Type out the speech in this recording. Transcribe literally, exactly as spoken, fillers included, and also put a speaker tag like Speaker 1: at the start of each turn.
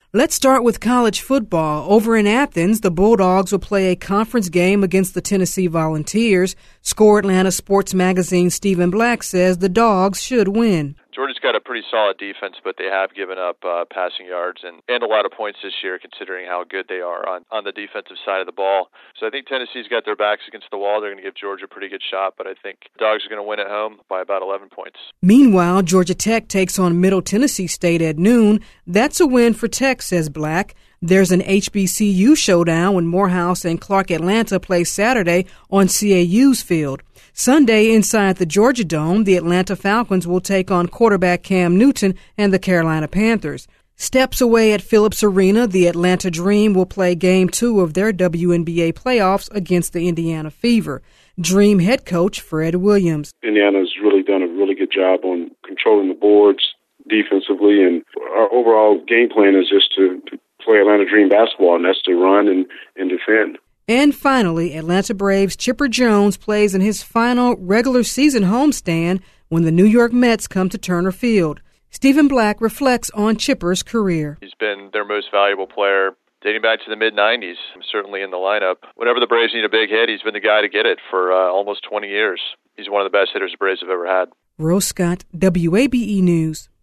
Speaker 1: Let's start with college football. Over in Athens, the Bulldogs will play a conference game against the Tennessee Volunteers. Score Atlanta Sports Magazine Stephen Black says the Dogs should win.
Speaker 2: Georgia's got a pretty solid defense, but they have given up uh, passing yards and, and a lot of points this year, considering how good they are on, on the defensive side of the ball. So I think Tennessee's got their backs against the wall. They're going to give Georgia a pretty good shot, but I think the Dogs are going to win at home by about eleven points.
Speaker 1: Meanwhile, Georgia Tech takes on Middle Tennessee State at noon. That's a win for Tech, says Black. There's an H B C U showdown when Morehouse and Clark Atlanta play Saturday on C A U's field. Sunday, inside the Georgia Dome, the Atlanta Falcons will take on quarterback Cam Newton and the Carolina Panthers. Steps away at Phillips Arena, the Atlanta Dream will play Game two of their W N B A playoffs against the Indiana Fever. Dream head coach Fred Williams.
Speaker 3: Indiana's really done a really good job on controlling the boards defensively, and our overall game plan is just to play Atlanta Dream basketball, and that's to run and, and defend.
Speaker 1: And finally, Atlanta Braves' Chipper Jones plays in his final regular season homestand when the New York Mets come to Turner Field. Stephen Black reflects on Chipper's career.
Speaker 2: He's been their most valuable player dating back to the mid nineties, certainly in the lineup. Whenever the Braves need a big hit, he's been the guy to get it for uh, almost twenty years. He's one of the best hitters the Braves have ever had.
Speaker 1: Rose Scott, W A B E News.